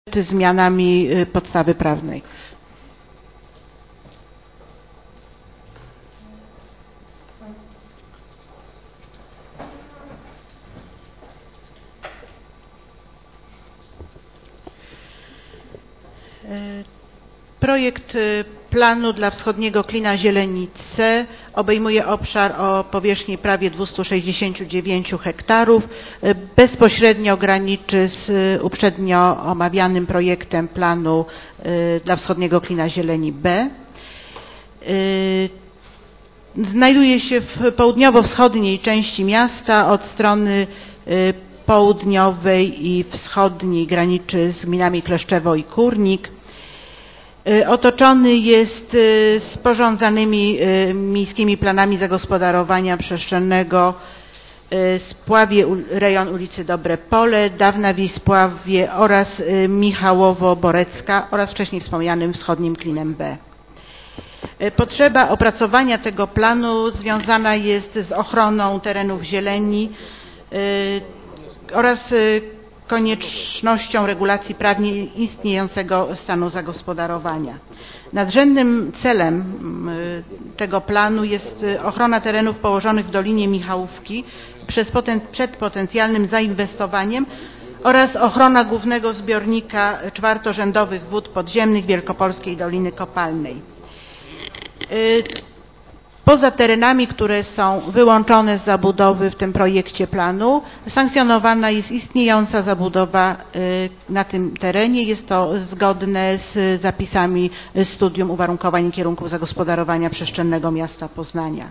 zmianami podstawy prawnej. Projekt planu dla wschodniego klina Zielenice obejmuje obszar o powierzchni prawie 269 hektarów. Bezpośrednio graniczy z uprzednio omawianym projektem planu dla wschodniego klina Zieleni B. Znajduje się w południowo-wschodniej części miasta, od strony południowej i wschodniej graniczy z gminami Kleszczewo i Kórnik. Otoczony jest sporządzanymi miejskimi planami zagospodarowania przestrzennego Spławie, rejon ulicy Dobre Pole, dawna wieś Spławie oraz Michałowo-Borecka oraz wcześniej wspomnianym wschodnim klinem B. Potrzeba opracowania tego planu związana jest z ochroną terenów zieleni oraz koniecznością regulacji prawnie istniejącego stanu zagospodarowania. Nadrzędnym celem tego planu jest ochrona terenów położonych w Dolinie Michałówki przed potencjalnym zainwestowaniem oraz ochrona głównego zbiornika czwartorzędowych wód podziemnych Wielkopolskiej Doliny Kopalnej. Poza terenami, które są wyłączone z zabudowy w tym projekcie planu, sankcjonowana jest istniejąca zabudowa na tym terenie. Jest to zgodne z zapisami studium uwarunkowań i kierunków zagospodarowania przestrzennego miasta Poznania.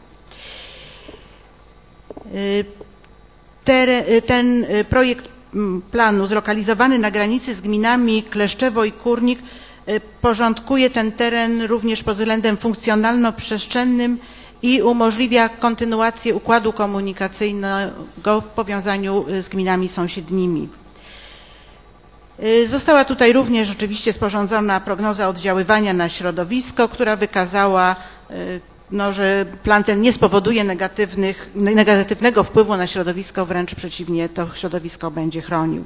Ten projekt planu zlokalizowany na granicy z gminami Kleszczewo i Kórnik porządkuje ten teren również pod względem funkcjonalno-przestrzennym i umożliwia kontynuację układu komunikacyjnego w powiązaniu z gminami sąsiednimi. Została tutaj również oczywiście sporządzona prognoza oddziaływania na środowisko, która wykazała, że plan ten nie spowoduje negatywnego wpływu na środowisko, wręcz przeciwnie, to środowisko będzie chronił.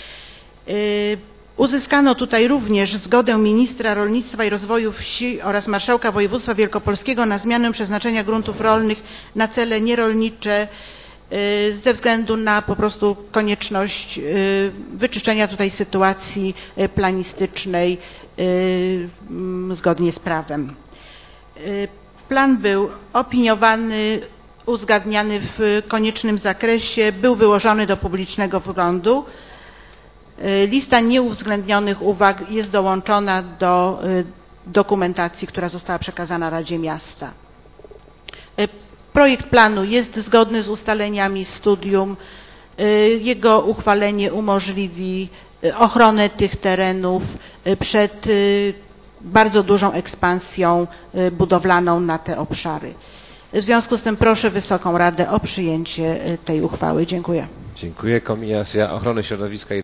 Uzyskano tutaj również zgodę ministra rolnictwa i rozwoju wsi oraz marszałka województwa wielkopolskiego na zmianę przeznaczenia gruntów rolnych na cele nierolnicze ze względu na po prostu konieczność wyczyszczenia tutaj sytuacji planistycznej zgodnie z prawem. Plan był opiniowany, uzgadniany w koniecznym zakresie, był wyłożony do publicznego wglądu. Lista nieuwzględnionych uwag jest dołączona do dokumentacji, która została przekazana Radzie Miasta. Projekt planu jest zgodny z ustaleniami studium. Jego uchwalenie umożliwi ochronę tych terenów przed bardzo dużą ekspansją budowlaną na te obszary. W związku z tym proszę Wysoką Radę o przyjęcie tej uchwały. Dziękuję. Dziękuję. Komisja Ochrony Środowiska i